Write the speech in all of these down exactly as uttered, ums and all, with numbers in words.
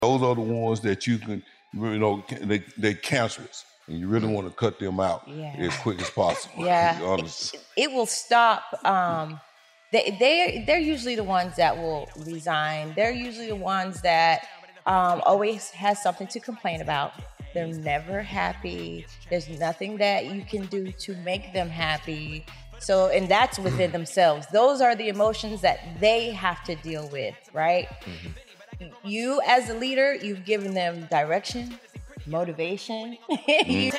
Those are the ones that you can, you know, they, they're cancerous. And you really want to cut them out yeah. as quick as possible. Yeah, it, it will stop. Um, they they they're usually the ones that will resign. They're usually the ones that um, always has something to complain about. They're never happy. There's nothing that you can do to make them happy. So, and that's within themselves. Those are the emotions that they have to deal with, right? Mm-hmm. You, as a leader, you've given them direction, motivation. you-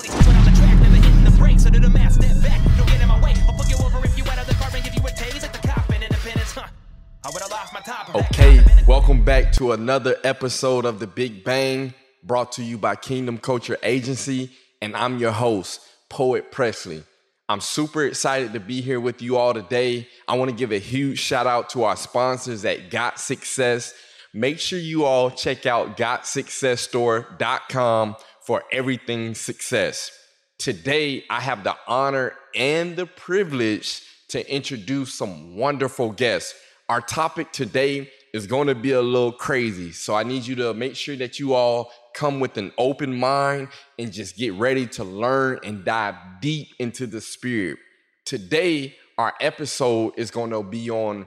Okay, welcome back to another episode of The Big Bang, brought to you by Kingdom Culture Agency, and I'm your host, Poet Presley. I'm super excited to be here with you all today. I want to give a huge shout out to our sponsors at Got Success. Make sure you all check out got success store dot com for everything success. Today, I have the honor and the privilege to introduce some wonderful guests. Our topic today is going to be a little crazy, so I need you to make sure that you all come with an open mind and just get ready to learn and dive deep into the spirit. Today, our episode is going to be on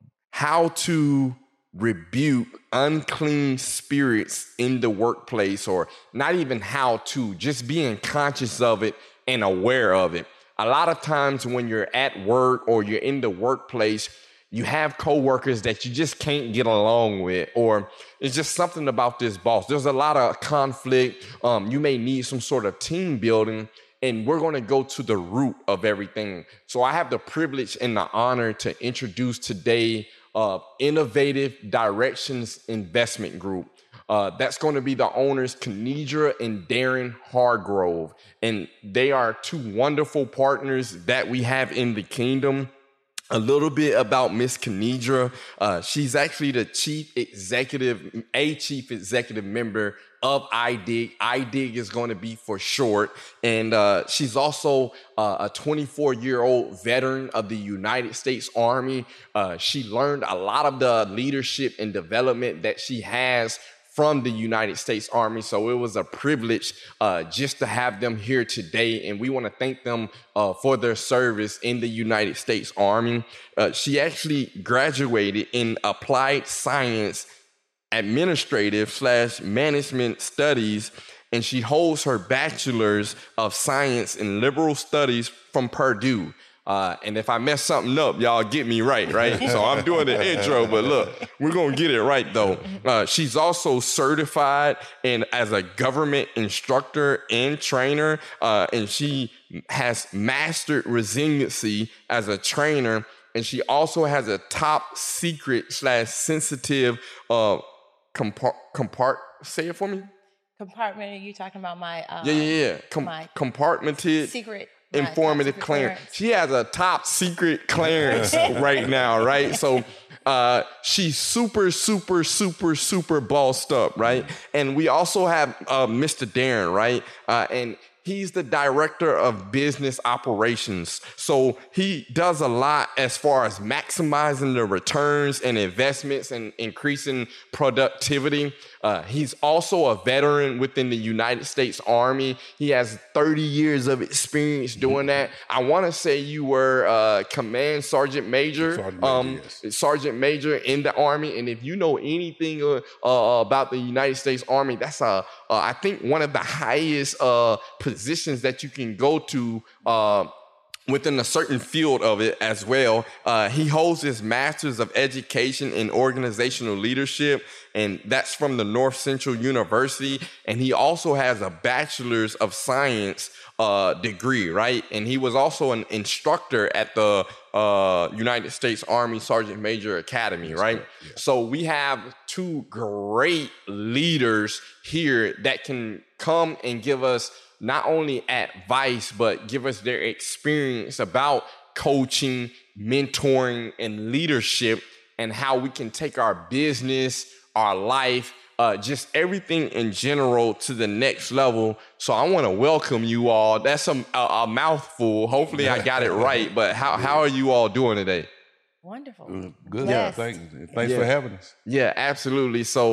how to rebuke unclean spirits in the workplace, or not even how to, just being conscious of it and aware of it. A lot of times when you're at work or you're in the workplace, you have coworkers that you just can't get along with, or it's just something about this boss. There's a lot of conflict. Um, you may need some sort of team building, and we're going to go to the root of everything. So I have the privilege and the honor to introduce today uh, Innovative Directions Investment Group. Uh, that's going to be the owners, Kenedra and Darren Hargrove. And they are two wonderful partners that we have in the kingdom. A little bit about Miss Kenedra. Uh, she's actually the chief executive, a chief executive member of I D I G. I D I G is going to be for short. And uh, she's also uh, a twenty-four-year-old veteran of the United States Army. Uh, she learned a lot of the leadership and development that she has from the United States Army. So it was a privilege uh, just to have them here today. And we want to thank them uh, for their service in the United States Army. Uh, she actually graduated in applied science, administrative slash management studies, and she holds her bachelor's of science in liberal studies from Purdue. Uh, and if I mess something up, y'all get me right, right? So I'm doing the intro, but look, we're going to get it right, though. Uh, she's also certified in as a government instructor and trainer, uh, and she has mastered resiliency as a trainer, and she also has a top secret slash sensitive uh, compart, compart, say it for me? Compartment, are you talking about my... Um, yeah, yeah, yeah. Com- my compartmented... Secret... informative clearance. clearance. She has a top secret clearance right now, right? So uh, she's super, super, super, super bossed up, right? And we also have uh, Mister Darren, right? Uh, and he's the director of business operations. So he does a lot as far as maximizing the returns and investments and increasing productivity. Uh, he's also a veteran within the United States Army. He has thirty years of experience doing that. I want to say you were uh, Command Sergeant Major, Sergeant Major, um, yes. Sergeant Major in the Army. And if you know anything uh, uh, about the United States Army, that's uh, uh, I think one of the highest uh, positions that you can go to uh, within a certain field of it as well. Uh, he holds his Master's of Education in Organizational Leadership, and that's from the North Central University. And he also has a Bachelor's of Science uh, degree, right? And he was also an instructor at the uh, United States Army Sergeant Major Academy, right? Yeah. So we have two great leaders here that can come and give us not only advice, but give us their experience about coaching, mentoring, and leadership, and how we can take our business, our life, uh, just everything in general to the next level. So I want to welcome you all. That's a, a, a mouthful. Hopefully I got it right, but how, how are you all doing today? Wonderful. Good. Yes. Thanks. Thanks yeah. for having us. Yeah, absolutely. So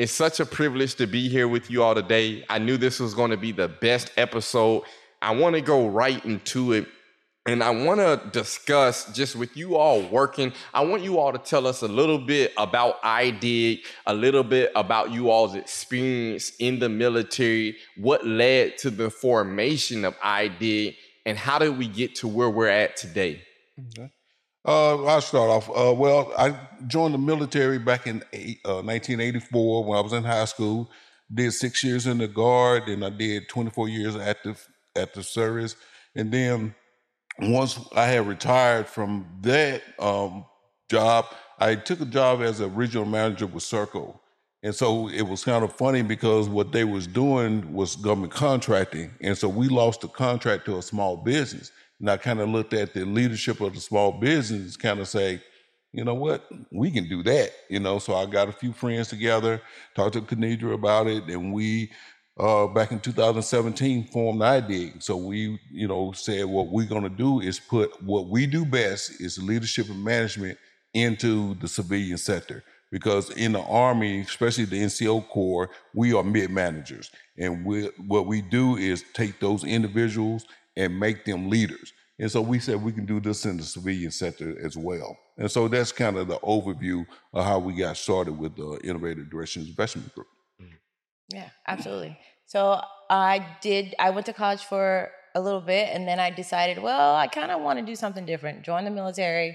It's such a privilege to be here with you all today. I knew this was going to be the best episode. I want to go right into it. And I want to discuss just with you all working. I want you all to tell us a little bit about I D I G, a little bit about you all's experience in the military, what led to the formation of I D I G, and how did we get to where we're at today? Okay. Uh, I'll start off. Uh, well, I joined the military back in eight, uh, nineteen eighty-four when I was in high school. Did six years in the Guard, and I did twenty-four years active active service. And then once I had retired from that um, job, I took a job as a regional manager with Serco. And so it was kind of funny because what they was doing was government contracting. And so we lost the contract to a small business. And I kind of looked at the leadership of the small business, kind of say, you know what, we can do that. You know, so I got a few friends together, talked to Kenedra about it, and we, uh, back in two thousand seventeen, formed I D I G. So we, you know, said what we're going to do is put what we do best is leadership and management into the civilian sector. Because in the Army, especially the N C O Corps, we are mid-managers. And we, what we do is take those individuals and make them leaders. And so we said we can do this in the civilian sector as well. And so that's kind of the overview of how we got started with the Innovative Directions Investment Group. Yeah, absolutely. So I did, I went to college for a little bit, and then I decided, well, I kind of want to do something different. Join the military.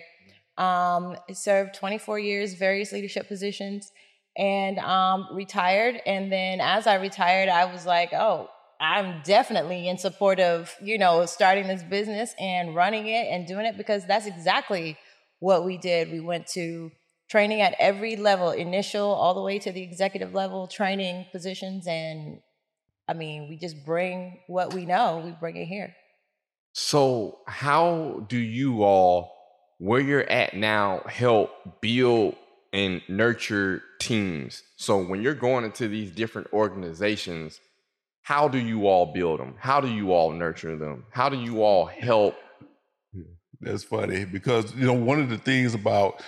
Um, served twenty-four years, various leadership positions, and um, retired. And then as I retired, I was like, oh, I'm definitely in support of, you know, starting this business and running it and doing it, because that's exactly what we did. We went to training at every level, initial all the way to the executive level, training positions. And I mean, we just bring what we know, we bring it here. So how do you all, where you're at now, help build and nurture teams? So when you're going into these different organizations, how do you all build them? How do you all nurture them? How do you all help? That's funny because, you know, one of the things about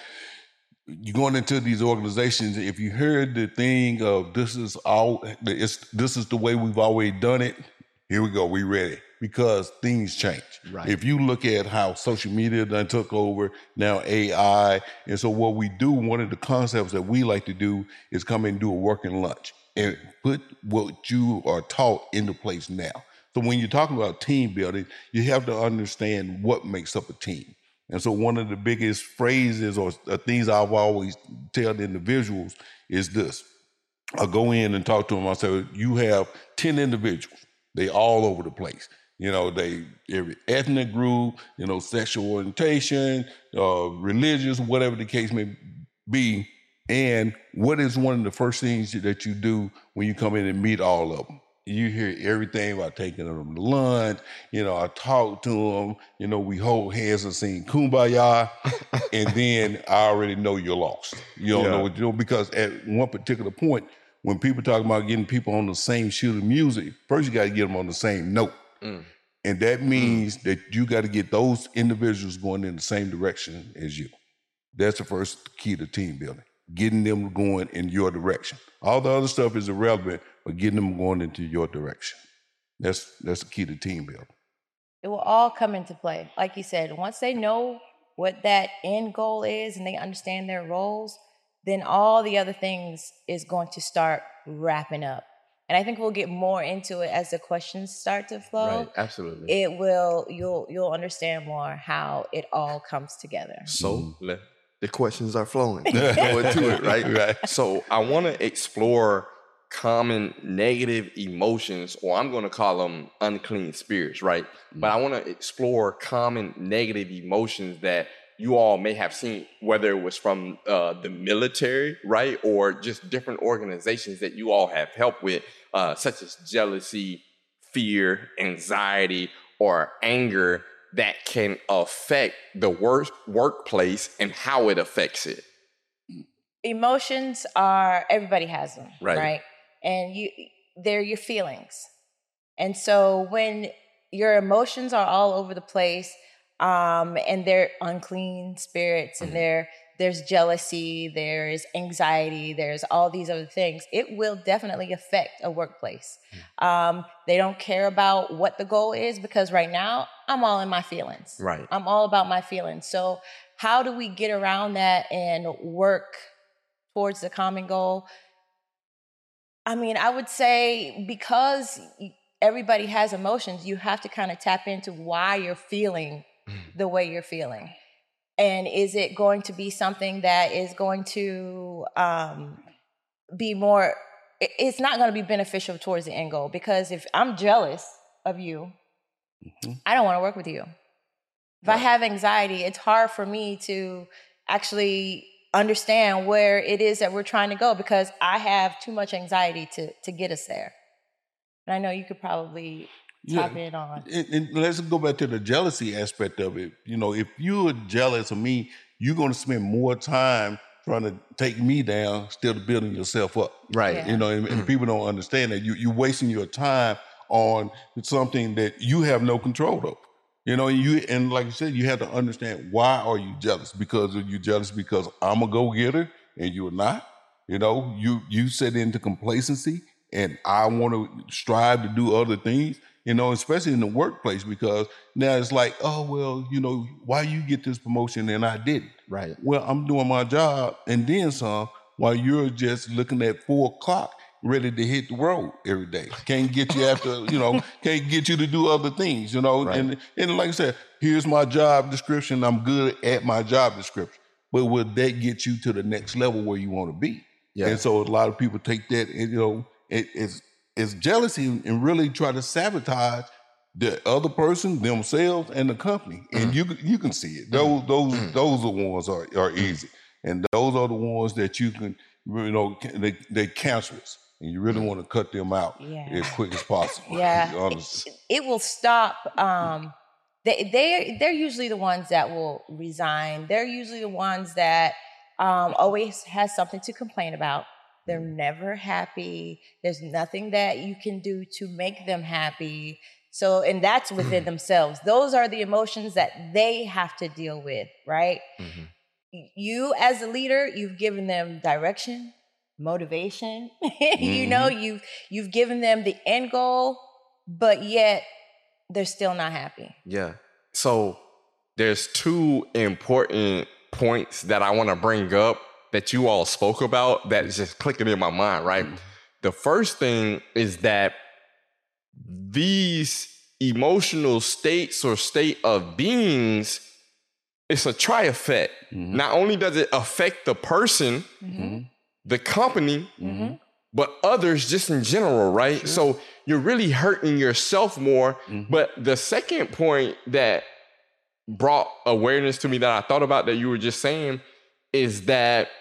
you going into these organizations, if you heard the thing of this is all, it's, this is the way we've always done it, here we go, we ready. Because things change. Right. If you look at how social media done took over, now A I, and so what we do, one of the concepts that we like to do is come and do a working lunch and put what you are taught into place now. So when you're talking about team building, you have to understand what makes up a team. And so one of the biggest phrases or things I've always tell the individuals is this. I'll go in and talk to them. I say, you have ten individuals. They all over the place. You know, they every ethnic group, you know, sexual orientation, uh, religious, whatever the case may be. And what is one of the first things that you do when you come in and meet all of them? You hear everything about taking them to lunch. You know, I talk to them. You know, we hold hands and sing Kumbaya. And then I already know you're lost. You don't yeah. know what you know, because at one particular point, when people talk about getting people on the same sheet of music, first you got to get them on the same note. Mm. And that means mm. that you got to get those individuals going in the same direction as you. That's the first key to team building, getting them going in your direction. All the other stuff is irrelevant, but getting them going into your direction. That's that's the key to team building. It will all come into play. Like you said, once they know what that end goal is and they understand their roles, then all the other things is going to start wrapping up. And I think we'll get more into it as the questions start to flow. Right, absolutely. It will, you'll you'll understand more how it all comes together. So mm. the questions are flowing. Go into it, right? Right. So I want to explore common negative emotions, or I'm going to call them unclean spirits, right? Mm. But I want to explore common negative emotions that you all may have seen, whether it was from uh, the military, right? Or just different organizations that you all have helped with, uh, such as jealousy, fear, anxiety, or anger that can affect the work workplace and how it affects it. Emotions are, everybody has them, right? right? And you, they're your feelings. And so when your emotions are all over the place, Um, and they're unclean spirits, and they're there's jealousy, there's anxiety, there's all these other things, it will definitely affect a workplace. Um, they don't care about what the goal is because right now I'm all in my feelings. Right. I'm all about my feelings. So how do we get around that and work towards the common goal? I mean, I would say because everybody has emotions, you have to kind of tap into why you're feeling the way you're feeling. And is it going to be something that is going to um, be more, it's not going to be beneficial towards the end goal. Because if I'm jealous of you, mm-hmm. I don't want to work with you. If right. I have anxiety, it's hard for me to actually understand where it is that we're trying to go because I have too much anxiety to, to get us there. And I know you could probably tap yeah. in on. And, and let's go back to the jealousy aspect of it. You know, if you're jealous of me, you're going to spend more time trying to take me down instead of building yourself up. Right. Yeah. You know, and, and people don't understand that. You, you're wasting your time on something that you have no control over. You know, you and like you said, you have to understand why are you jealous? Because are you jealous because I'm a go-getter and you're not? You know, you you set into complacency and I want to strive to do other things, you know, especially in the workplace, because now it's like, oh, well, you know, why you get this promotion and I didn't? Right. Well, I'm doing my job and then some while you're just looking at four o'clock ready to hit the road every day. Can't get you after, you know, can't get you to do other things, you know. Right. And and like I said, here's my job description. I'm good at my job description. But will that get you to the next level where you want to be? Yeah. And so a lot of people take that and, you know, it, it's, it's jealousy and really try to sabotage the other person, themselves, and the company. And mm. you you can see it. Those those mm. those are the ones are, are easy. And those are the ones that you can, you know, they, they're cancerous. And you really want to cut them out yeah. as quick as possible. Yeah, it, it will stop. Um, they they they're usually the ones that will resign. They're usually the ones that um, always has something to complain about. They're never happy. There's nothing that you can do to make them happy. So, and that's within themselves. Those are the emotions that they have to deal with, right? Mm-hmm. You, as a leader, you've given them direction, motivation. Mm-hmm. You know, you've you've given them the end goal, but yet they're still not happy. Yeah. So there's two important points that I want to bring up that you all spoke about that is just clicking in my mind, right? Mm-hmm. The first thing is that these emotional states or state of beings, it's a tri-effect. Mm-hmm. Not only does it affect the person, mm-hmm. the company, mm-hmm. but others just in general, right? Sure. So you're really hurting yourself more. Mm-hmm. But the second point that brought awareness to me that I thought about that you were just saying is that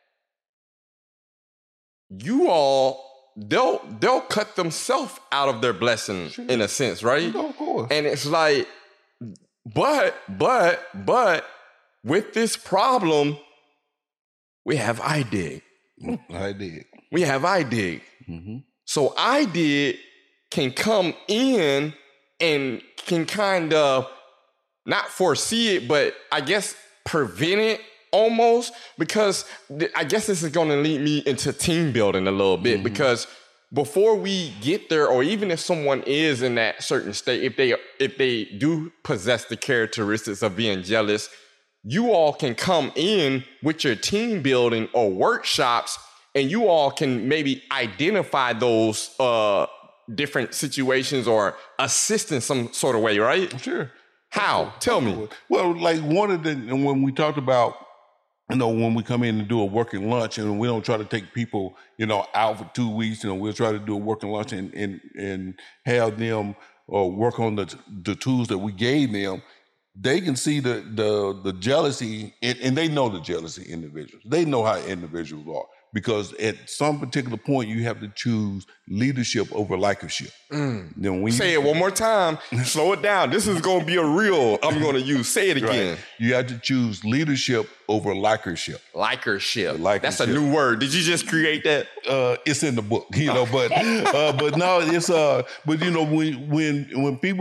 you all, they'll they'll cut themselves out of their blessing sure. in a sense, right? No, of course. And it's like, but, but, but with this problem, we have I D I G. I did. We have I D I G. Mm-hmm. So I D I G can come in and can kind of not foresee it, but I guess prevent it almost, because th- I guess this is going to lead me into team building a little bit, mm-hmm. because before we get there, or even if someone is in that certain state, if they if they do possess the characteristics of being jealous, you all can come in with your team building or workshops, and you all can maybe identify those uh, different situations or assist in some sort of way, right? Sure. How? Tell me. Well, like one of the, when we talked about, you know, when we come in and do a working lunch, and we don't try to take people, you know, out for two weeks, you know, we'll try to do a working lunch and and, and have them uh, work on the the tools that we gave them. They can see the the the jealousy, and, and they know the jealousy individuals. They know how individuals are, because at some particular point you have to choose leadership over likership. Mm. Then when Say you, it one more time. Slow it down. This is going to be a real, I'm going to use. Say it again. Right. You have to choose leadership over likership. Likership. likership. That's a new word. Did you just create that? Uh, it's in the book, you know, but uh, but no, it's uh, but you know, when when when people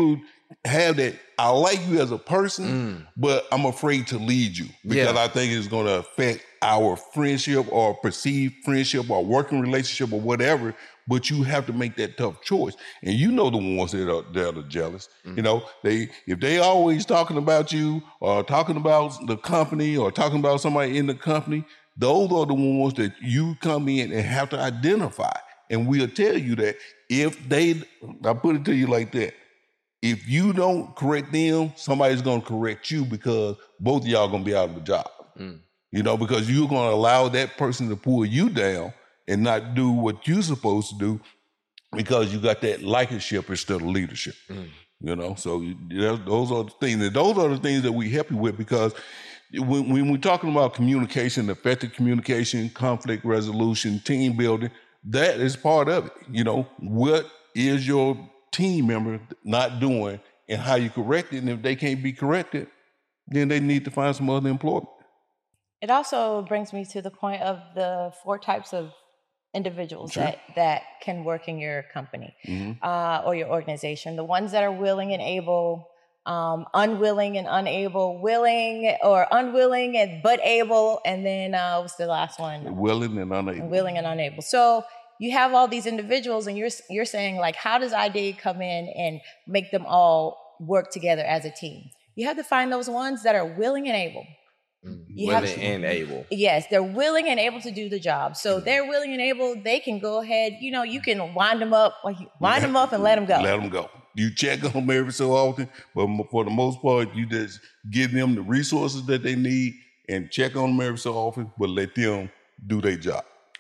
have that, I like you as a person, mm. but I'm afraid to lead you because yeah. I think it's going to affect our friendship or perceived friendship or working relationship or whatever. But you have to make that tough choice. And you know the ones that are, that are jealous. Mm. You know, they if they always talking about you or talking about the company or talking about somebody in the company, those are the ones that you come in and have to identify. And we'll tell you that if they, I put it to you like that, if you don't correct them, somebody's going to correct you because both of y'all going to be out of the job. Mm. You know, because you're going to allow that person to pull you down and not do what you're supposed to do because you got that likership instead of leadership. Mm. You know, so you know, those are the things. And those are the things that we help you with because when, when we're talking about communication, effective communication, conflict resolution, team building, that is part of it. You know, what is your team member not doing and how you correct it? And if they can't be corrected, then they need to find some other employment. It also brings me to the point of the four types of individuals sure. that, that can work in your company mm-hmm. uh, or your organization. The ones that are willing and able, um, unwilling and unable, willing or unwilling and but able, and then uh, what's the last one? Willing and unable. Willing and unable. So you have all these individuals, and you're you're saying like, how does I D come in and make them all work together as a team? You have to find those ones that are willing and able. You willing have to, and able. Yes, they're willing and able to do the job. So mm-hmm. they're willing and able. They can go ahead. You know, you can wind them up, like wind them up and let them go. Let them go. You check them every so often, but for the most part, you just give them the resources that they need and check on them every so often, but let them do their job.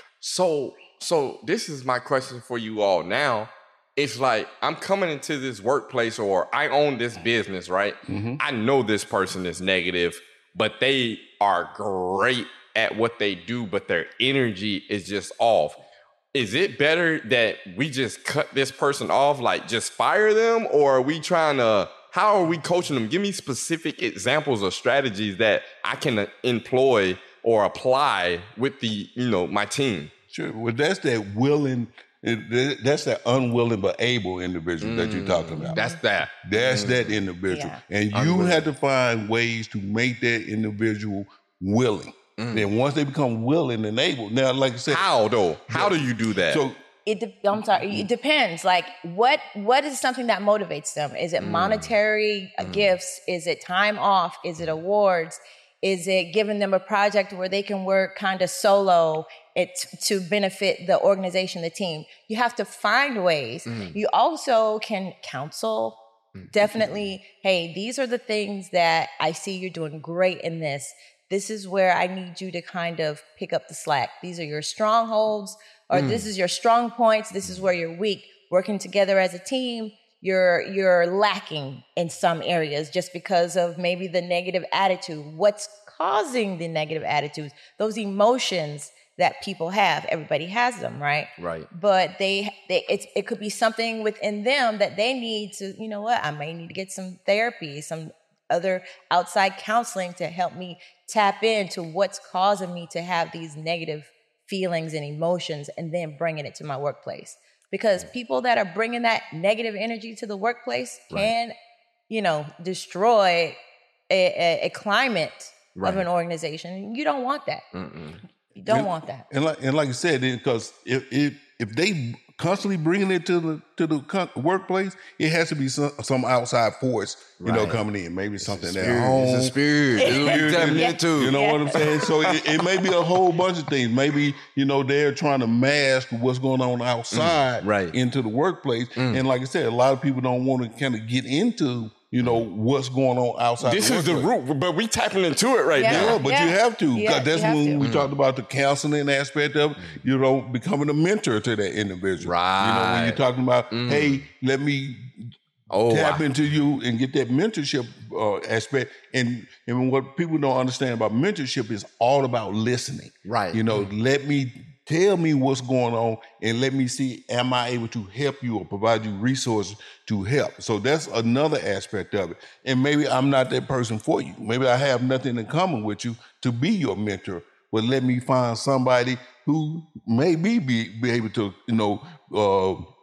So, so this is my question for you all now. It's like I'm coming into this workplace or I own this business, right? Mm-hmm. I know this person is negative, but they are great at what they do, but their energy is just off. Is it better that we just cut this person off, like just fire them? Or are we trying to, how are we coaching them? Give me specific examples or strategies that I can employ or apply with the, you know, my team. Sure. Well, that's that willing, that's that unwilling but able individual mm, that you're talking about. That's that. That's mm. that individual. Yeah. And you unwilling. have to find ways to make that individual willing. Mm. Then once they become willing and able, now, like I said. How though? How yeah. do you do that? So it de- I'm sorry, it depends. Like what what is something that motivates them? Is it mm. monetary mm. gifts? Is it time off? Is it awards? Is it giving them a project where they can work kind of solo it to benefit the organization, the team? You have to find ways. Mm. You also can counsel. Mm. Definitely, hey, these are the things that I see you're doing great in this. This is where I need you to kind of pick up the slack. These are your strongholds, or mm. this is your strong points. This is where you're weak. Working together as a team, you're you're lacking in some areas just because of maybe the negative attitude. What's causing the negative attitudes? Those emotions that people have. Everybody has them, right? Right. But they, they it's, it could be something within them that they need to, you know what, I may need to get some therapy, some other outside counseling to help me tap into what's causing me to have these negative feelings and emotions, and then bringing it to my workplace. Because people that are bringing that negative energy to the workplace can, right. you know, destroy a, a, a climate right. of an organization. You don't want that. Mm-mm. You don't and, want that. And like, and like you said, because if, if if they constantly bringing it to the to the workplace, it has to be some, some outside force, you right. know, coming in. Maybe something at home. It's a spirit. yeah. too. You know yeah. what I'm saying? So it, it may be a whole bunch of things. Maybe, you know, they're trying to mask what's going on outside mm, right. into the workplace. Mm. And like I said, a lot of people don't want to kind of get into, you know, what's going on outside this the is the root, but we tapping into it right yeah. now. Yeah, but yeah. you have to. Yeah, that's when to. we mm. talked about the counseling aspect of, you know, becoming a mentor to that individual. Right. You know, when you're talking about, mm. hey, let me oh, tap wow. into you and get that mentorship uh, aspect. And, and what people don't understand about mentorship is all about listening. Right. You know, mm. let me tell me what's going on and let me see, am I able to help you or provide you resources to help? So that's another aspect of it. And maybe I'm not that person for you. Maybe I have nothing in common with you to be your mentor, but let me find somebody who maybe be, be able to, you know, uh,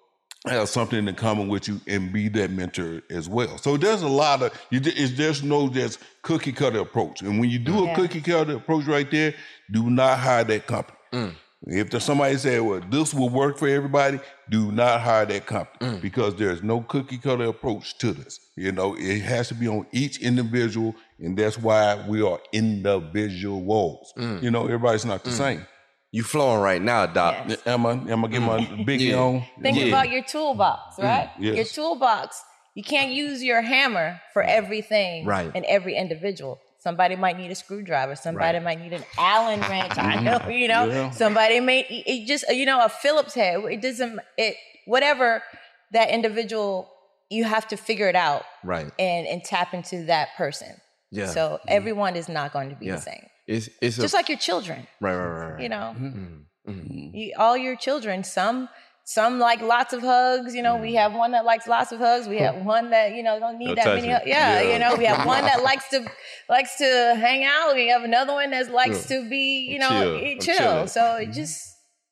have something in common with you and be that mentor as well. So there's a lot of, you, it's, there's no just cookie cutter approach. And when you do Yeah. a cookie cutter approach right there, do not hire that company. Mm. If there's somebody say, well, this will work for everybody, do not hire that company Mm. because there's no cookie cutter approach to this. You know, it has to be on each individual, and that's why we are individuals. Mm. You know, everybody's not the same. You flowing right now, Doc. Yes. Am I, am I getting my biggie Yeah. on? Think Yeah. about your toolbox, right? yes. Your toolbox, you can't use your hammer for everything Right. and every individual. Somebody might need a screwdriver. Somebody Right. might need an Allen wrench. I know, you know. Yeah. Somebody may it just, you know, a Phillips head. It doesn't, it whatever that individual, you have to figure it out Right. and and tap into that person. Yeah. So everyone is not going to be Yeah. the same. It's it's Just a, like your children, right, right, right, right. you know. Mm, mm. You, all your children, some some like lots of hugs. You know, we have one that likes lots of hugs. We have one that you know don't need Don't that touch many. me. Hugs. Yeah, Yeah. you know, we have one that likes to likes to hang out. We have another one that likes to be, you know, Chill. eh, I'm chill. chilling. So it just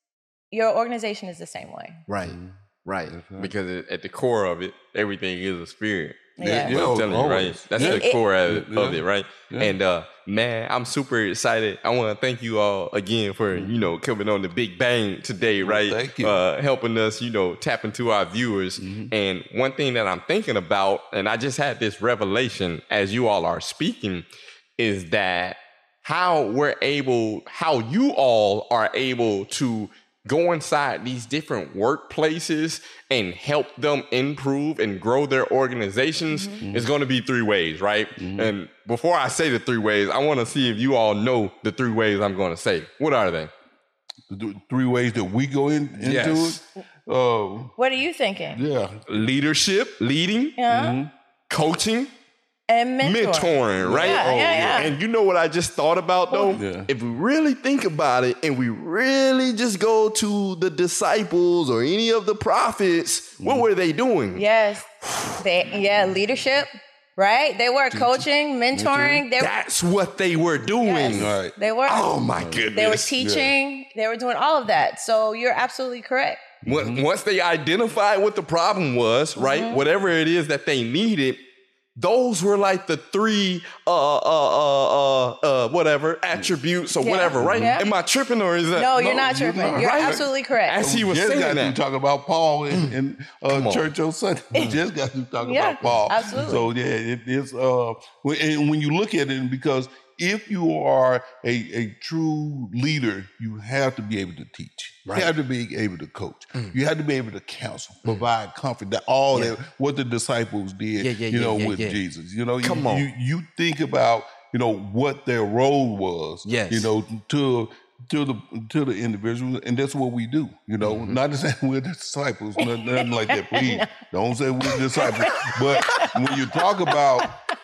your organization is the same way. Right, right. Exactly. Because it, at the core of it, everything is a spirit. Yeah. Yeah, I'm telling you, right? always. That's Yeah. the core of it, Yeah. of it, right? Yeah. And uh, man, I'm super excited. I want to thank you all again for you know coming on the Big Bang today, right? thank you. Uh, helping us, you know, tap into our viewers. And one thing that I'm thinking about, and I just had this revelation as you all are speaking, is that how we're able, how you all are able to go inside these different workplaces and help them improve and grow their organizations is going to be three ways, right? And before I say the three ways, I want to see if you all know the three ways I'm going to say. What are they? The three ways that we go in, into Yes. it. Uh, What are you thinking? yeah. Leadership, leading, Yeah, coaching, and mentor. mentoring, right? Yeah, yeah, yeah. And you know what I just thought about though? Yeah. If we really think about it and we really just go to the disciples or any of the prophets, what were they doing? Yes, they yeah leadership. Right? They were coaching, mentoring. They were, That's what they were doing. yes, Right. they were. Oh my goodness. They were teaching. They were doing all of that. So you're absolutely correct. When- Once they identified what the problem was, right? Mm-hmm. Whatever it is that they needed, those were like the three, uh, uh, uh, uh, uh, whatever attributes or Yeah. whatever, right? Yeah. Am I tripping or is that? No, you're not you're tripping. not. You're Right. absolutely correct. As he was just saying got that. you talking about Paul in, in uh, on. church on Sunday. We just got you talking Yeah, about Paul. absolutely. So yeah, it is. Uh, when, and when you look at it, because if you are a, a true leader, you have to be able to teach. Right. You have to be able to coach. You have to be able to counsel, provide comfort. That all Yeah. that what the disciples did, Yeah, yeah, you yeah, know, yeah, with yeah. Jesus. You know, Come you, on. you you think about you know what their role was. Yes. You know, to to the to the individual, and that's what we do. You know, Mm-hmm. not to say we're the disciples, nothing, nothing like that. Please don't say we're the disciples. But when you talk about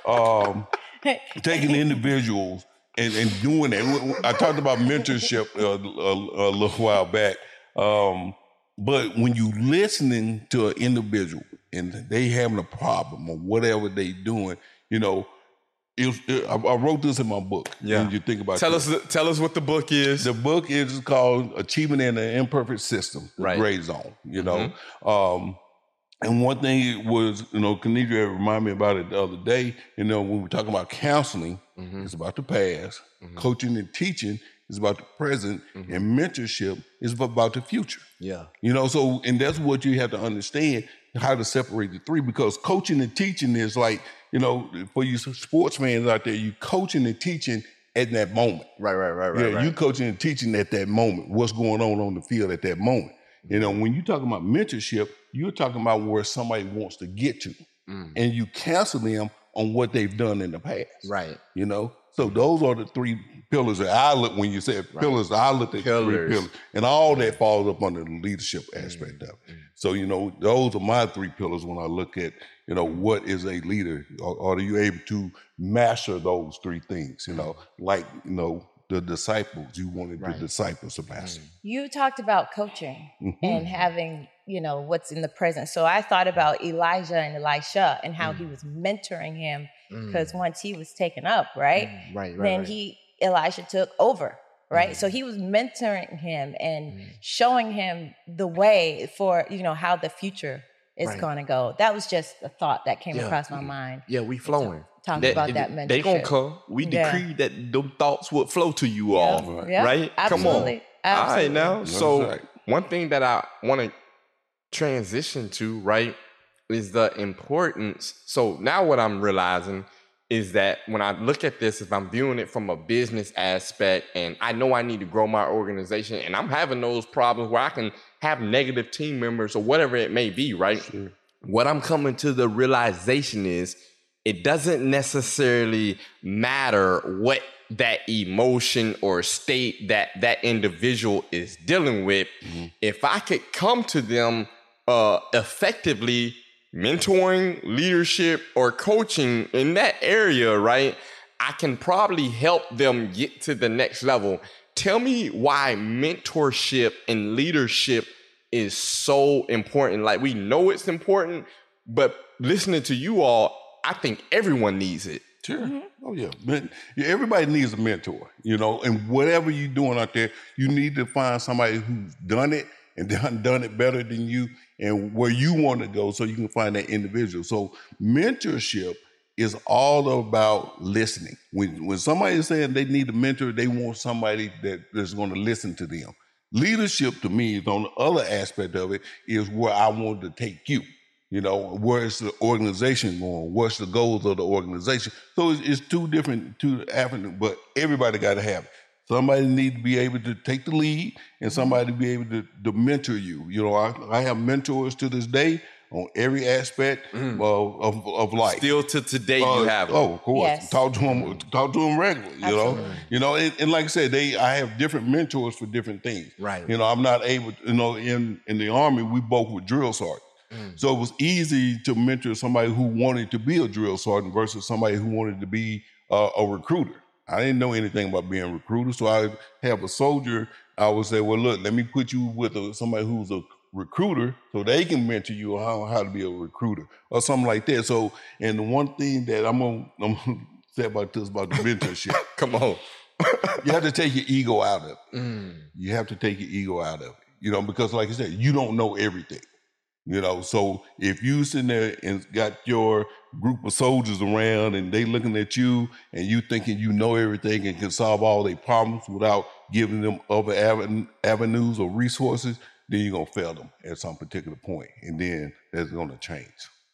um, taking individuals and, and doing that, I talked about mentorship a, a, a little while back. Um, but when you listening to an individual and they having a problem or whatever they doing, you know, it, was- it, I, I wrote this in my book. Yeah. When you think about Tell this. us, tell us what the book is. The book is called Achievement in an Imperfect System, the Right. Mm-hmm. Gray Zone, you know. Um, and one thing it was, you know, Kenidra reminded me about it the other day, you know, when we're talking about counseling, Mm-hmm. it's about the past, coaching and teaching is about the present, Mm-hmm. and mentorship is about the future. yeah. You know, so, and that's what you have to understand, how to separate the three, because coaching and teaching is like, you know, for you sports fans out there, you coaching and teaching at that moment. Right, right, right, right. Yeah, right. you coaching and teaching at that moment, what's going on on the field at that moment. You know, when you're talking about mentorship, you're talking about where somebody wants to get to, Mm. and you counsel them on what they've done in the past. Right. You know, so those are the three pillars that I look when you said pillars. I looked at Pillars. three pillars, and all that falls up under the leadership aspect of it. So you know, those are my three pillars when I look at you know what is a leader. Are, are you able to master those three things? You know, like you know the disciples. You wanted Right. the disciples to master. You talked about coaching Mhm. and having, you know, what's in the present. So I thought about Elijah and Elisha and how he was mentoring him because once he was taken up, right? Mm, right, right, then right. he Elisha took over. right? Mm. So he was mentoring him and Mm. showing him the way for, you know, how the future is Right. going to go. That was just a thought that came Yeah. across my mind. Yeah, we flowing. Talking That- about that They gonna mentorship. come. We Yeah. decree that them thoughts would flow to you Yeah. all. Right. Yeah. Right? Come on. Absolutely. Absolutely. All right, now. That's So right. one thing that I want to transition to, right, is the importance. So now what I'm realizing is that when I look at this, if I'm viewing it from a business aspect, and I know I need to grow my organization, and I'm having those problems where I can have negative team members or whatever it may be, right? Sure. What I'm coming to the realization is it doesn't necessarily matter what that emotion or state that that individual is dealing with. Mm-hmm. If I could come to them uh, effectively mentoring, leadership, or coaching in that area, right, I can probably help them get to the next level. Tell me why mentorship and leadership is so important. Like, we know it's important, but listening to you all, I think everyone needs it. Sure. Oh, yeah. But yeah, everybody needs a mentor, you know, and whatever you're doing out there, you need to find somebody who's done it and done, done it better than you and where you want to go so you can find that individual. So mentorship is all about listening. When when somebody is saying they need a mentor, they want somebody that, that's going to listen to them. Leadership to me is on the other aspect of it is where I want to take you. You know, where's the organization going? What's the goals of the organization? So it's, it's two different, two avenues, but everybody got to have it. Somebody need to be able to take the lead and somebody be able to, to mentor you. You know, I, I have mentors to this day on every aspect Mm. of, of, of life. Still to today, Uh, you have it. Oh, of course. Yes. Talk to them. Talk to them regularly. You Absolutely. know. You know, and, and like I said, they. I have different mentors for different things. Right. You know, I'm not able. To, you know, in in the Army, we both were drill sergeants. Mm. So it was easy to mentor somebody who wanted to be a drill sergeant versus somebody who wanted to be uh, a recruiter. I didn't know anything about being a recruiter, so I have a soldier. I would say, well, look, let me put you with a, somebody who's a recruiter so they can mentor you how, how to be a recruiter or something like that. So, and the one thing that I'm gonna, I'm gonna say about this, about the mentorship, Come on. you have to take your ego out of it. Mm. You have to take your ego out of it, you know, because like I said, you don't know everything. You know, so if you sitting there and got your group of soldiers around and they looking at you and you thinking you know everything and can solve all their problems without giving them other aven- avenues or resources, then you're going to fail them at some particular point. And then that's going to change.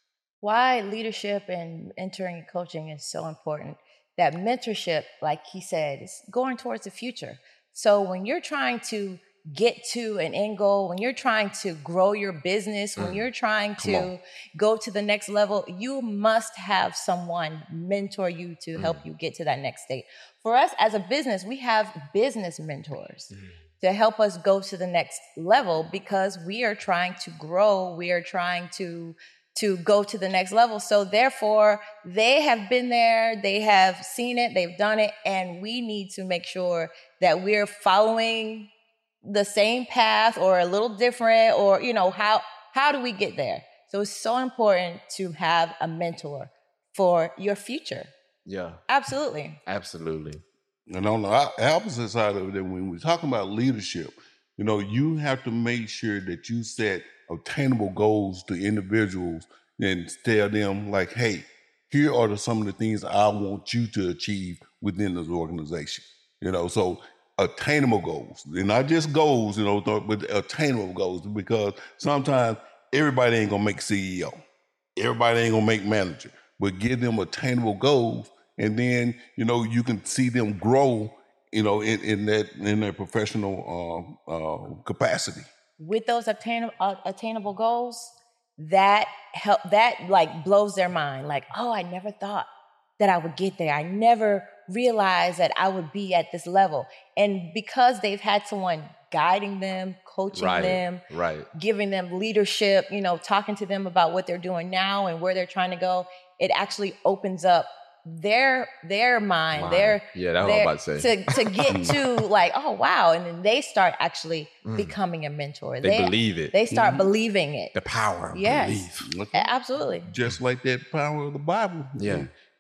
Why leadership and mentoring and coaching is so important. That mentorship, like he said, is going towards the future. So when you're trying to get to an end goal, when you're trying to grow your business, when Mm. you're trying Come to on. go to the next level, you must have someone mentor you to help you get to that next state. For us as a business, we have business mentors to help us go to the next level because we are trying to grow. We are trying to to go to the next level. So therefore, they have been there, they have seen it, they've done it, and we need to make sure that we're following the same path or a little different, or, you know, how how do we get there? So it's so important to have a mentor for your future. Yeah, Absolutely. absolutely. And on the o- opposite side of it, when we're talking about leadership, you know, you have to make sure that you set obtainable goals to individuals and tell them like, hey, here are the, some of the things I want you to achieve within this organization. You know, so attainable goals. They're not just goals, you know, th- but attainable goals, because sometimes everybody ain't gonna make C E O. Everybody ain't gonna make manager, but give them attainable goals, and then, you know, you can see them grow, you know, in, in that in their professional uh, uh, capacity. With those obtain, uh, attainable goals, that help that like blows their mind. Like, oh, I never thought that I would get there. I never realized that I would be at this level. And because they've had someone guiding them, coaching Right, them, right. giving them leadership, you know, talking to them about what they're doing now and where they're trying to go, it actually opens up their their mind, Mind. their Yeah, that's what I'm their- about to say. to to get to like, oh wow, and then they start actually Mm. becoming a mentor. They believe it. They start Mhm. believing it. The power of Yes. belief. A- Absolutely. Just like that power of the Bible. Yeah.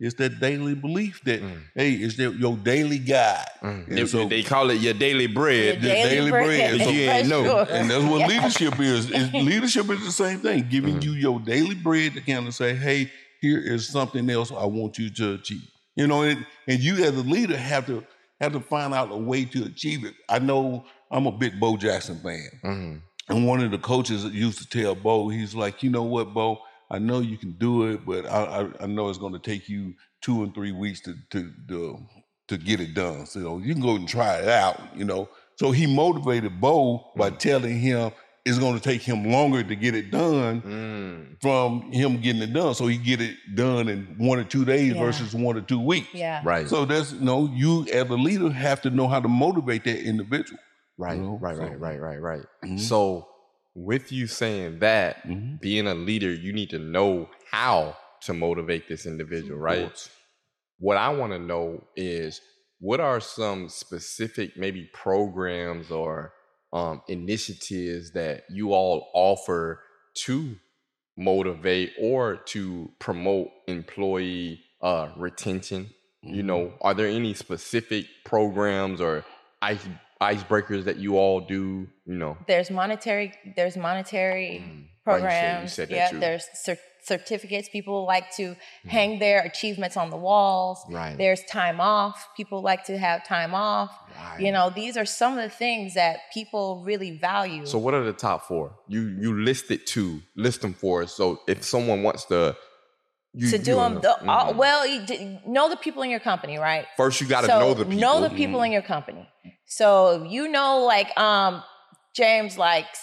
It's that daily belief that, Mm. hey, it's that, your daily guide. Mm. And They, so they call it your daily bread. Your the daily bread. So you ain't for know. sure. And that's what Yeah. leadership is. is. Leadership is the same thing, giving Mhm. you your daily bread to kind of say, hey, here is something else I want you to achieve. You know, and, and you as a leader have to have to find out a way to achieve it. I know I'm a big Bo Jackson fan. Mhm. And one of the coaches used to tell Bo, he's like, you know what, Bo, I know you can do it, but I, I, I know it's going to take you two and three weeks to, to, to, to get it done. So you can go and try it out, you know. So he motivated Bo by telling him it's going to take him longer to get it done Mm. from him getting it done. So he get it done in one or two days Yeah. versus one or two weeks. Yeah. Right. So that's, you know, you as a leader have to know how to motivate that individual. Right, You know, right, so- right, right, right, right. Mhm. So, with you saying that, Mhm. being a leader, you need to know how to motivate this individual, Of right? course. What I want to know is what are some specific maybe programs or um, initiatives that you all offer to motivate or to promote employee uh, retention? You know, are there any specific programs or ice icebreakers that you all do? You know, There's monetary. There's monetary Mm, right, you said- you programs. said that yeah. too. There's cer- certificates. People like to hang their achievements on the walls. Right. There's time off. People like to have time off. Right. You know, these are some of the things that people really value. So what are the top four? You you listed two. List them for us. So if someone wants to, you, to you do them, know. the, all, Mhm. well, you d- know the people in your company, right? First you got to So know the people. Know the people in your company. So you know, like um, James likes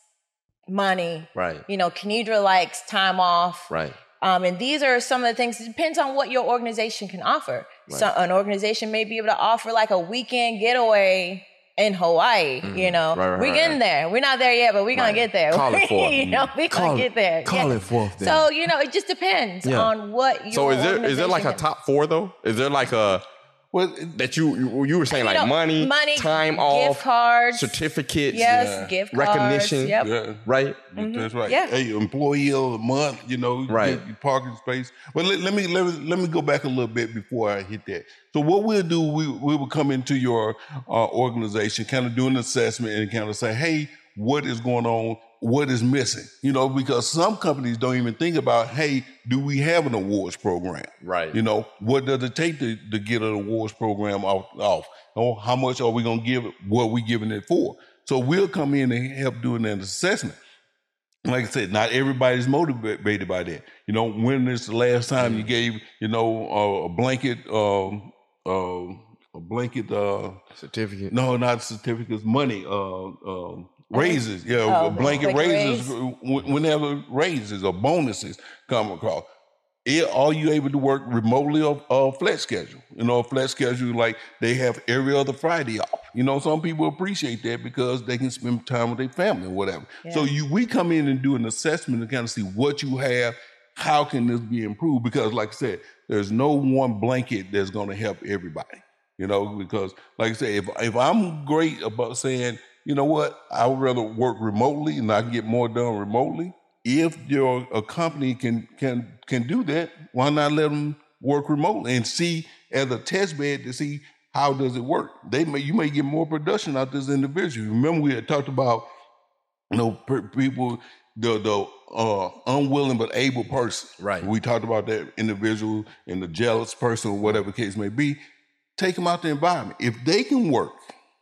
money. Right. You know, Kenedra likes time off. Right. Um, and these are some of the things. It depends on what your organization can offer. Right. So an organization may be able to offer like a weekend getaway in Hawaii. Mhm. You know, Right, right, we're right, getting right. there. We're not there yet, but we're gonna Right. get there. Call it forth. you know, we're Call gonna it- get there. Call Yeah. it forth then. So you know, it just depends Yeah. on what. Your So is there is there like a organization top four though? Is there like a Well, it- that you you, you were saying like You know, money, money, time gift off, cards, certificates, yes, Yeah. gift recognition. cards, yep. yeah. right? That's right. Yeah. Hey, employee of the month, you know, Right. get your parking space. But let, let me let me let me go back a little bit before I hit that. So what we'll do, we we will come into your uh, organization, kind of do an assessment and kind of say, hey, what is going on? What is missing? You know, because some companies don't even think about, hey, do we have an awards program? Right. You know, what does it take to, to get an awards program off? off? Or how much are we going to give it? What are we giving it for? So we'll come in and help doing an assessment. Like I said, not everybody's motivated by that. You know, when is the last time you gave, you know, uh, a blanket, um, uh, a blanket, uh, Certificate. no, not certificates, money, uh, um, raises. Yeah, Oh, blanket quick raises wh- whenever raises or bonuses come across. It, are you able to work remotely or, or flat schedule? You know, a flat schedule like they have every other Friday off. You know, some people appreciate that because they can spend time with their family or whatever. So Yeah. you, we come in and do an assessment and kind of see what you have. How can this be improved? Because, like I said, there's no one blanket that's going to help everybody. You know, because, like I said, if if I'm great about saying, you know what, I would rather work remotely and I can get more done remotely. If your a company can can can do that, why not let them work remotely and see as a test bed to see how does it work? They may you may get more production out of this individual. Remember we had talked about, you know, per, people the the uh, unwilling but able person. Right. We talked about that individual and the jealous person, or whatever the case may be. Take them out the environment. If they can work,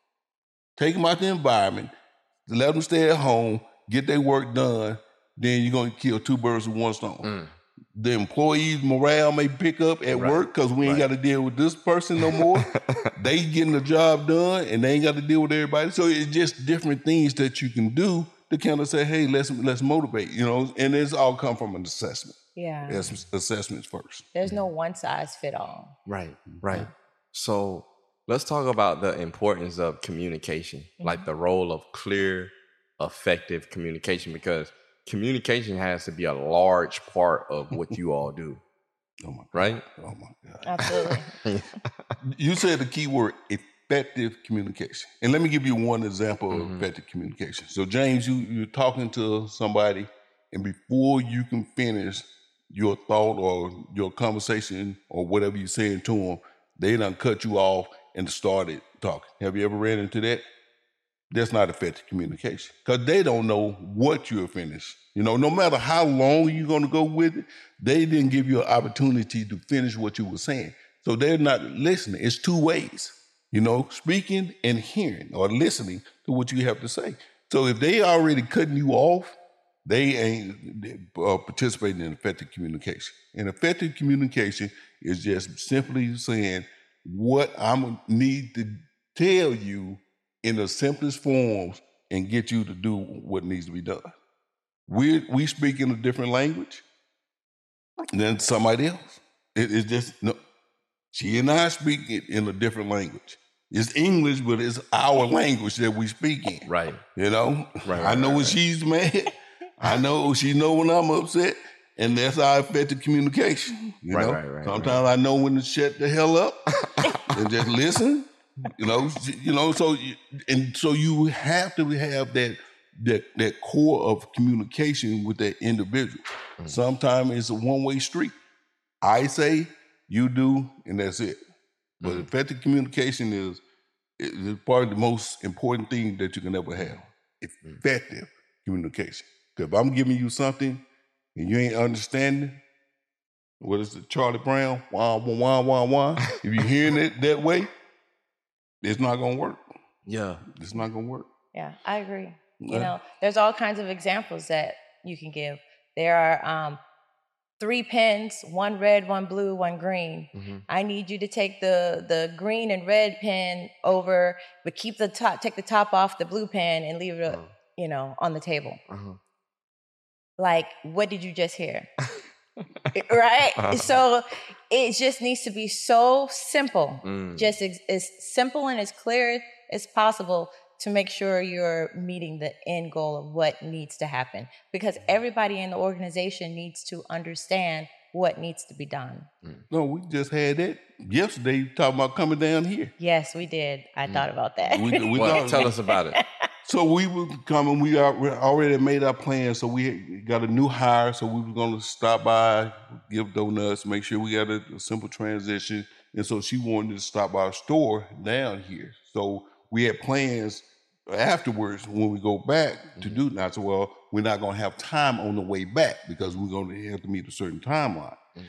take them out the environment, let them stay at home, get their work done, then you're going to kill two birds with one stone. Mm. The employees' morale may pick up at Right. work because we ain't Right. got to deal with this person no more. They getting the job done and they ain't got to deal with everybody. So it's just different things that you can do to kind of say, hey, let's let's motivate, you know, and it's all come from an assessment. Yeah. It's assessments first. There's no one size fit all. Right, right. So let's talk about the importance of communication, like the role of clear, effective communication, because communication has to be a large part of what you all do, Oh my God. right? Oh my God. Absolutely. You said the key word effective communication. And let me give you one example Mhm. of effective communication. So James, you, you're talking to somebody and before you can finish your thought or your conversation or whatever you're saying to them, they done cut you off and started talking. Have you ever ran into that? That's not effective communication because they don't know what you're finished. You know, no matter how long you're going to go with it, they didn't give you an opportunity to finish what you were saying. So they're not listening. It's two ways, you know, speaking and hearing or listening to what you have to say. So if they already cutting you off, they ain't uh, participating in effective communication. And effective communication is just simply saying what I'm need to tell you in the simplest forms and get you to do what needs to be done. We we speak in a different language than somebody else. It, it's just, no, she and I speak it in a different language. It's English, but it's our language that we speak in. Right. You know? Right, I know right, when right. she's mad. I know she know when I'm upset. And that's our effective communication. You Right, know? right, right, Sometimes I know when to shut the hell up and just listen. You know, you know, so and so you have to have that that that core of communication with that individual. Mm-hmm. Sometimes it's a one-way street. I say, you do, and that's it. But mm-hmm. effective communication is is probably the most important thing that you can ever have. Effective mm-hmm. communication. Because if I'm giving you something and you ain't understanding, what is it, Charlie Brown? Wah, wah, wah, wah, wah. If you're hearing it that way, it's not going to work. Yeah. It's not going to work. Yeah, I agree. Yeah. You know, there's all kinds of examples that you can give. There are um, three pens, one red, one blue, one green. Mm-hmm. I need you to take the, the green and red pen over, but keep the top, take the top off the blue pen and leave it, uh-huh. you know, on the table. Uh-huh. Like, what did you just hear? Right? Uh-huh. So it just needs to be so simple, mm. just as, as simple and as clear as possible to make sure you're meeting the end goal of what needs to happen. Because everybody in the organization needs to understand what needs to be done. Mm. No, we just had that yesterday talking about coming down here. Yes, we did. I mm. thought about that. We, we well, thought, tell us about it. So we were coming, we already made our plans, so we got a new hire, so we were going to stop by, give donuts, make sure we got a, a simple transition, and so she wanted to stop by our store down here. So we had plans afterwards when we go back mm-hmm. to do that. So, well, we're not going to have time on the way back because we're going to have to meet a certain timeline. Mm-hmm.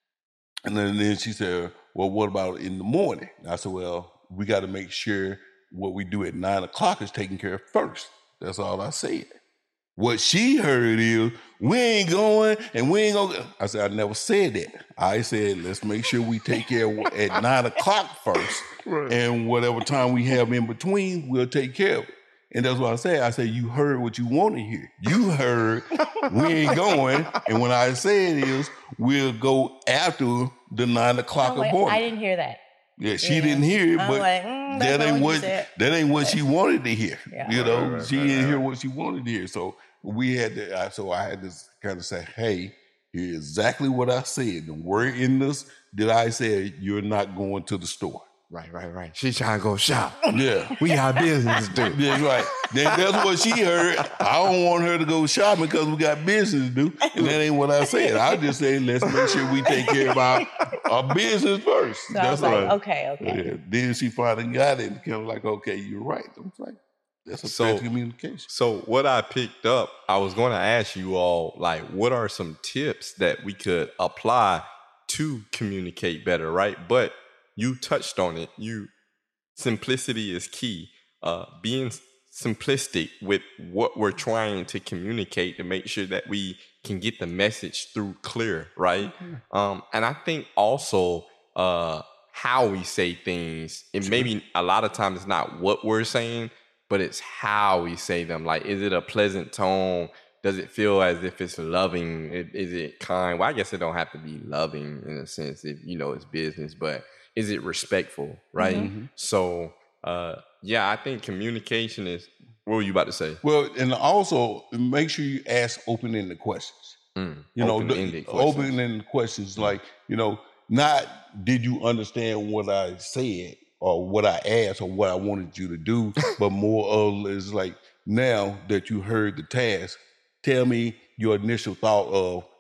And then, then she said, well, what about in the morning? And I said, well, we got to make sure what we do at nine o'clock is taken care of first. That's all I said. What she heard is, we ain't going and we ain't going to. I said, I never said that. I said, let's make sure we take care of at nine o'clock first. Right. And whatever time we have in between, we'll take care of it. And that's what I said. I said, you heard what you want to hear. You heard we ain't going. And what I said is, we'll go after the nine o'clock oh, wait, appointment. I didn't hear that. Yeah, she yeah. didn't hear it, I'm but like, mm, that ain't what that ain't what she wanted to hear. Yeah. You know, right, right, she right, didn't right. hear what she wanted to hear. So we had to. I, so I had to kind of say, "Hey, here's exactly what I said. The word in this that I said, you're not going to the store." Right, right, right. She's trying to go shop. Yeah, we got business to do. That's right. Then that's what she heard. I don't want her to go shopping because we got business to do, and that ain't what I said. I just said, let's make sure we take care of our, our business first. So that's I was like, right. okay, okay. Yeah. Then she finally got it and kind of like, okay, you're right. I was like, that's a so, communication. So what I picked up, I was going to ask you all, like, what are some tips that we could apply to communicate better, right? But you touched on it. You simplicity is key. Uh, being simplistic with what we're trying to communicate to make sure that we can get the message through clear, right? Mm-hmm. Um, and I think also uh, how we say things. And maybe a lot of times it's not what we're saying, but it's how we say them. Like, is it a pleasant tone? Does it feel as if it's loving? Is it kind? Well, I guess it don't have to be loving in a sense if, you know, it's business, but is it respectful, right? Mm-hmm. So, uh, yeah, I think communication is, what were you about to say? Well, and also make sure you ask open-ended questions. Mm, you know, open-ended questions. Open-ended questions like, you know, not did you understand what I said or what I asked or what I wanted you to do, but more of is like, now that you heard the task, tell me your initial thought of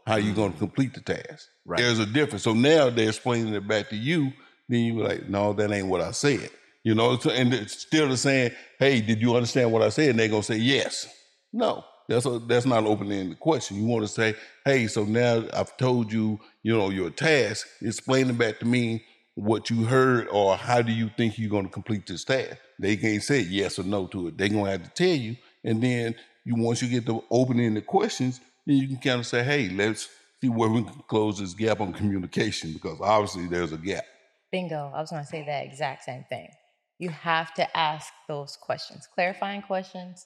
how you going to complete the task. Right. There's a difference. So now they're explaining it back to you. Then you like, no, that ain't what I said. You know, so, and it's still the saying, hey, did you understand what I said? And they're going to say, yes. No, that's a, that's not an open-ended question. You want to say, hey, so now I've told you, you know, your task. Explain it back to me what you heard, or how do you think you're going to complete this task? They can't say yes or no to it. They're going to have to tell you. And then you, once you get the open-ended questions, then you can kind of say, hey, let's see where we can close this gap on communication, because obviously there's a gap. Bingo. I was going to say that exact same thing. You have to ask those questions. Clarifying questions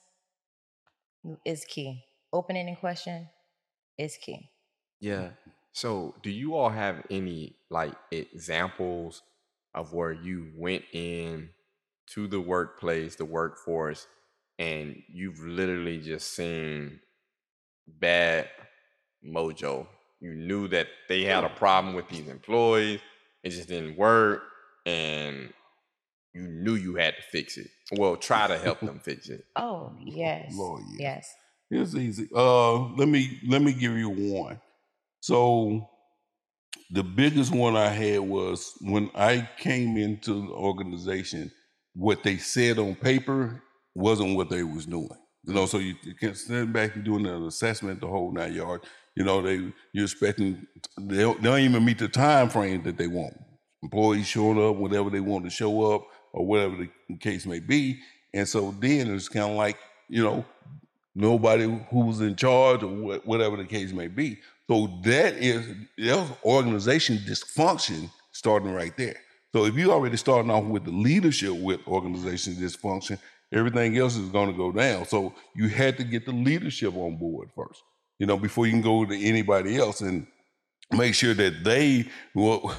is key. Open-ended question is key. Yeah. So do you all have any like examples of where you went in to the workplace, the workforce, and you've literally just seen bad mojo? You knew that they had a problem with these employees. It just didn't work, and you knew you had to fix it. Well, try to help them fix it. Oh, yes. Lord, yes. yes. It's easy. Uh, let me let me give you one. So the biggest one I had was when I came into the organization, what they said on paper wasn't what they was doing. You know, so you, you can stand back and doing an assessment the whole nine yards. You know, they you're expecting they don't, they don't even meet the time frame that they want. Employees showing up, whatever they want to show up, or whatever the case may be. And so then it's kind of like, you know, nobody who was in charge, or wh- whatever the case may be. So that is that's organization dysfunction starting right there. So if you already starting off with the leadership with organization dysfunction, everything else is going to go down. So you had to get the leadership on board first, you know, before you can go to anybody else and make sure that they will.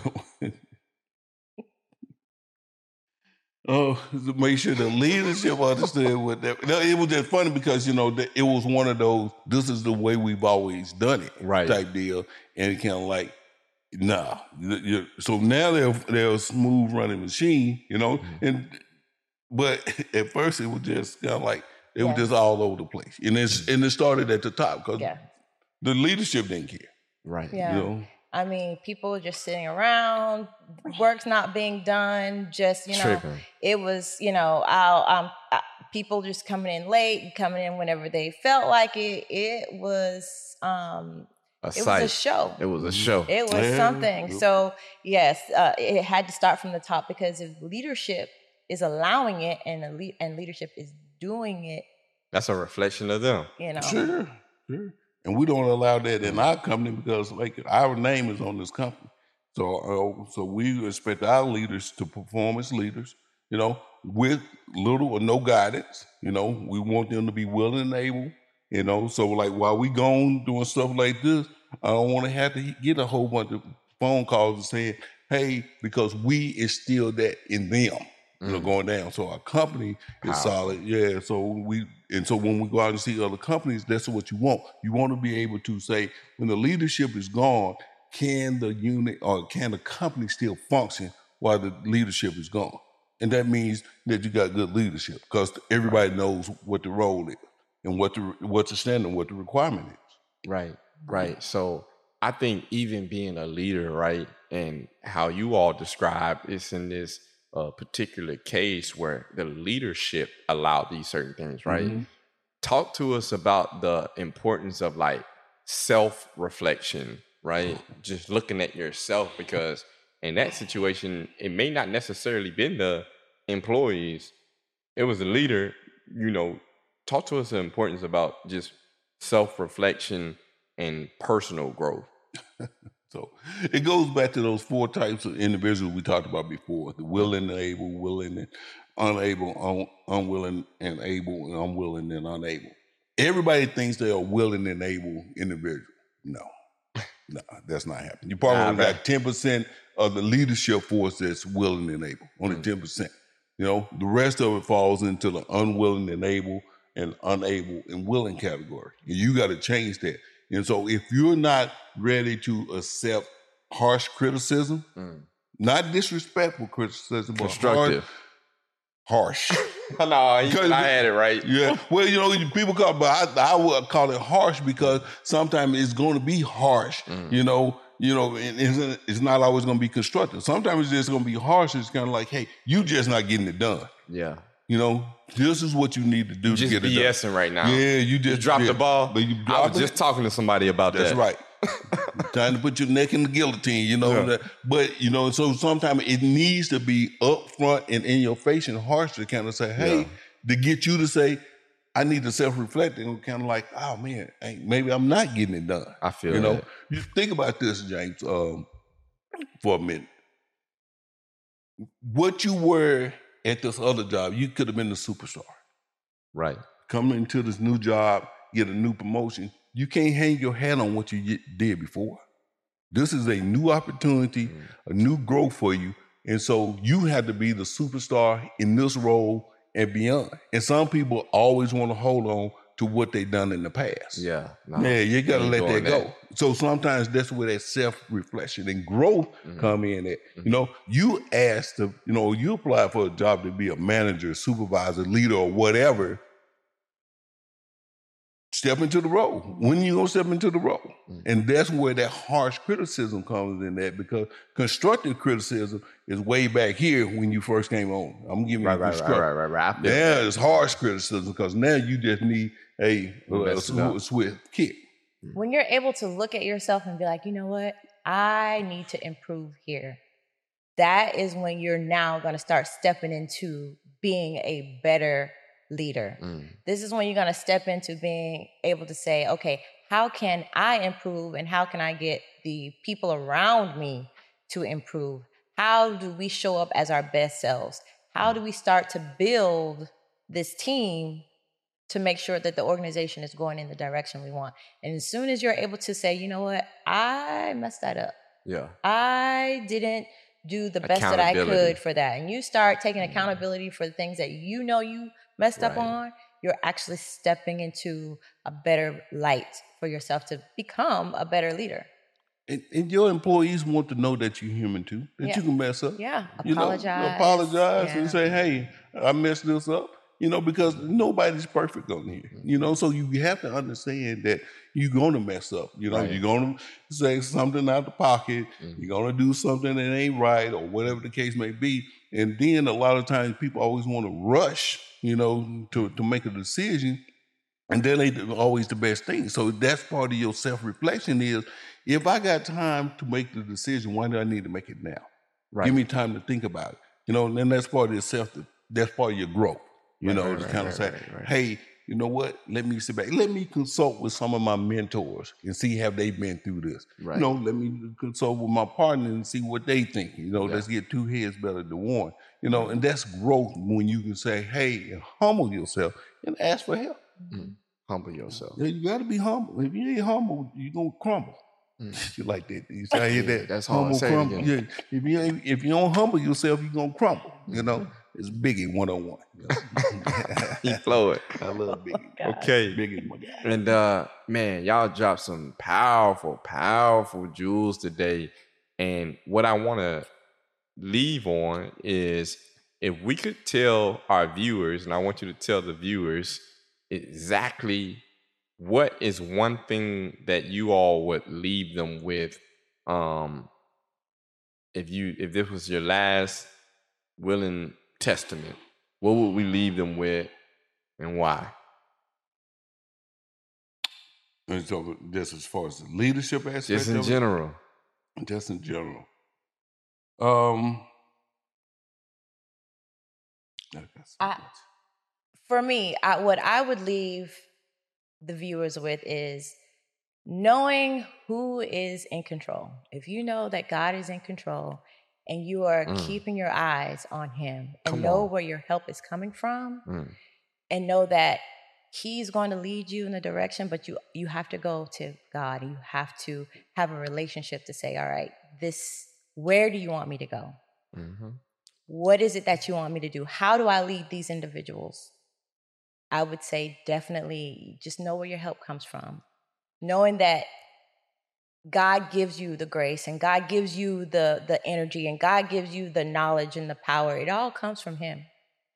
Oh, to make sure the leadership understood what that. No, it was just funny because, you know, it was one of those, this is the way we've always done it, right, type deal. And it kind of like, nah. You're, so now they're, they're a smooth running machine, you know, mm-hmm. and but at first it was just kind of like, it yes. was just all over the place. And, it's, and it started at the top because yeah. the leadership didn't care. Right. Yeah. You know? I mean, people just sitting around, work's not being done. Just, you know, Tripping. It was, you know, I'll, um, I, people just coming in late, coming in whenever they felt like it. It was, um, a it sight. was a show. It was a show. It was yeah. something. So yes, uh, it had to start from the top, because if leadership is allowing it and a le- and leadership is doing it, that's a reflection of them. You know, sure, sure. And we don't allow that in our company because, like, our name is on this company. So, uh, so we expect our leaders to perform as leaders, you know, with little or no guidance. You know, we want them to be willing and able, you know. So, like, while we gone doing stuff like this, I don't want to have to get a whole bunch of phone calls and saying, hey, because we instill that in them. You know, mm. going down. So our company is Powerful. solid. Yeah. So we and so when we go out and see other companies, that's what you want. You want to be able to say, when the leadership is gone, can the unit or can the company still function while the leadership is gone? And that means that you got good leadership, because everybody knows what the role is and what the what's the standard, what the requirement is. Right. Right. So I think even being a leader, right, and how you all describe it's in this a particular case where the leadership allowed these certain things, right? Mm-hmm. Talk to us about the importance of like self-reflection, right? Just looking at yourself, because in that situation, it may not necessarily been the employees. It was the leader, you know. Talk to us the importance about just self-reflection and personal growth. So it goes back to those four types of individuals we talked about before: the willing and able, willing and unable, un- unwilling and able, and unwilling and unable. Everybody thinks they are willing and able individual. No, no, that's not happening. You probably nah, got ten percent of the leadership force that's willing and able, only mm. ten percent. You know, the rest of it falls into the unwilling and able and unable and willing category. And you got to change that. And so if you're not ready to accept harsh criticism, mm. not disrespectful criticism, but constructive, harsh, harsh no, he, I had it right. Yeah. Well, you know, people call, but I, I would call it harsh because sometimes it's going to be harsh. Mm. You know, you know, and it's, it's not always going to be constructive. Sometimes it's just going to be harsh. It's kind of like, hey, you just not getting it done. Yeah. You know, this is what you need to do you to just get it done. BSing right now. Yeah, you just you dropped yeah, the ball. But you I was just it. talking to somebody about That's that. That's right. Trying to put your neck in the guillotine, you know. Yeah. That, but, you know, so sometimes it needs to be upfront and in your face and harsh to kind of say, hey, yeah. to get you to say, I need to self-reflect and kind of like, oh, man, hey, maybe I'm not getting it done. I feel You know, that. You think about this, James, um, for a minute. What you were at this other job, you could have been the superstar. Right. Coming into this new job, get a new promotion. You can't hang your hat on what you did before. This is a new opportunity, mm. a new growth for you. And so you have to be the superstar in this role and beyond. And some people always want to hold on to what they've done in the past. Yeah. No, yeah, you got to let that go. That. So sometimes that's where that self-reflection and growth mm-hmm. come in at. Mm-hmm. You know, you asked to, you know, you apply for a job to be a manager, supervisor, leader, or whatever. Step into the role. When are you going to step into the role? Mm-hmm. And that's where that harsh criticism comes in that, because constructive criticism is way back here when you first came on. I'm giving right, you right, constructive. Right, right, right, right. Now it's harsh criticism because now you just need a, a, a swift kick. When you're able to look at yourself and be like, you know what? I need to improve here. That is when you're now going to start stepping into being a better leader. Mm. This is when you're going to step into being able to say, okay, how can I improve and how can I get the people around me to improve? How do we show up as our best selves? How do we start to build this team to make sure that the organization is going in the direction we want? And as soon as you're able to say, you know what, I messed that up. Yeah. I didn't do the best that I could for that. And you start taking accountability for the things that you know you messed right. up on, you're actually stepping into a better light for yourself to become a better leader. And, and your employees want to know that you're human too, that yeah. you can mess up. Yeah, you apologize. Know, apologize yeah. and say, hey, I messed this up. You know, because nobody's perfect on here. You know, so you have to understand that you're going to mess up. You know, right. you're going to say something out the pocket. Mm-hmm. You're going to do something that ain't right or whatever the case may be. And then a lot of times people always want to rush, you know, to, to make a decision. And that ain't always the best thing. So that's part of your self-reflection is, if I got time to make the decision, why do I need to make it now? Right. Give me time to think about it. You know, and then that's part of your self, that's part of your growth. You right, know, right, to kind right, of say, right, right. hey, you know what? Let me sit back. Let me consult with some of my mentors and see have they been through this. Right. You know, let me consult with my partner and see what they think. You know, yeah. let's get two heads better than one. You know, and that's growth when you can say, hey, and humble yourself and ask for help. Mm-hmm. Humble yourself. Yeah, you got to be humble. If you ain't humble, you're going to crumble. Mm. You like that. You say yeah, that. That's humble, hard. Crumble. Yeah. If you ain't, if you don't humble yourself, you're going to crumble. Mm-hmm. You know? It's Biggie one oh one. He flow it. I love Biggie. Oh, okay. Biggie, my guy. And uh, man, y'all dropped some powerful, powerful jewels today. And what I want to leave on is, if we could tell our viewers, and I want you to tell the viewers exactly what is one thing that you all would leave them with, um, if you if this was your last willing testament, what would we leave them with and why? And so just as far as the leadership aspect, just in general, it, just in general. Um, I, for me, I, what I would leave the viewers with is knowing who is in control. If you know that God is in control, and you are mm. keeping your eyes on him, and Come know on. where your help is coming from, mm. and know that he's going to lead you in the direction, but you you have to go to God. You have to have a relationship to say, all right, this, where do you want me to go? Mm-hmm. What is it that you want me to do? How do I lead these individuals? I would say definitely just know where your help comes from. Knowing that God gives you the grace, and God gives you the, the energy, and God gives you the knowledge and the power. It all comes from him.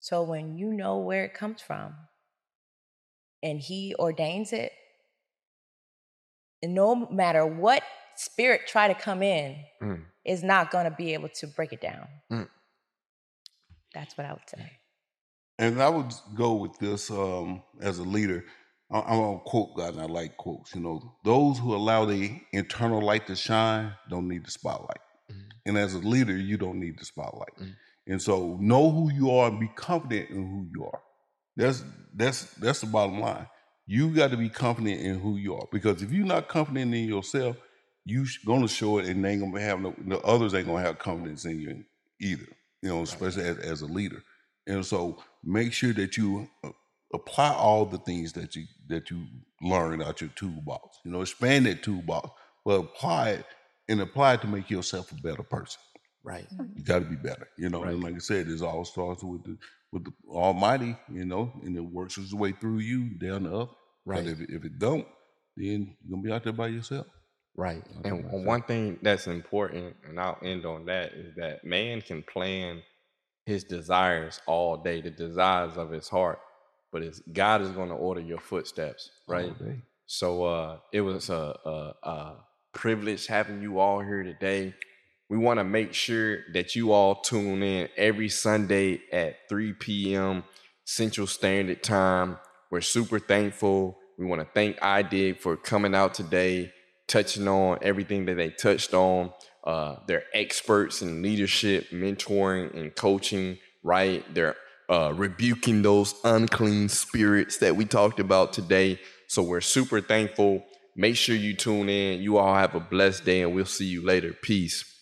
So when you know where it comes from and he ordains it, and no matter what spirit try to come in, mm. is not going to be able to break it down. Mm. That's what I would say. And I would go with this um, as a leader. I, I'm a quote guy, and I like quotes. You know, those who allow the internal light to shine don't need the spotlight. Mm. And as a leader, you don't need the spotlight. Mm. And so know who you are and be confident in who you are. That's that's that's the bottom line. You got to be confident in who you are, because if you're not confident in yourself, you're gonna show it, and they ain't gonna have no. The others ain't gonna have confidence in you either. You know, especially as, as a leader. And so make sure that you apply all the things that you that you learn out your toolbox. You know, expand that toolbox, but apply it and apply it to make yourself a better person. Right. You got to be better. You know, right. And like I said, it all starts with the with the Almighty. You know, and it works its way through you down to up. Right. But if if it don't, then you're gonna be out there by yourself. Right. And one thing that's important, and I'll end on that, is that man can plan his desires all day, the desires of his heart, but it's God is going to order your footsteps, right? So uh, it was a, a, a privilege having you all here today. We want to make sure that you all tune in every Sunday at three p.m. Central Standard Time. We're super thankful. We want to thank iDig for coming out today, touching on everything that they touched on. Uh, they're experts in leadership, mentoring, and coaching, right? They're uh, rebuking those unclean spirits that we talked about today. So we're super thankful. Make sure you tune in. You all have a blessed day, and we'll see you later. Peace.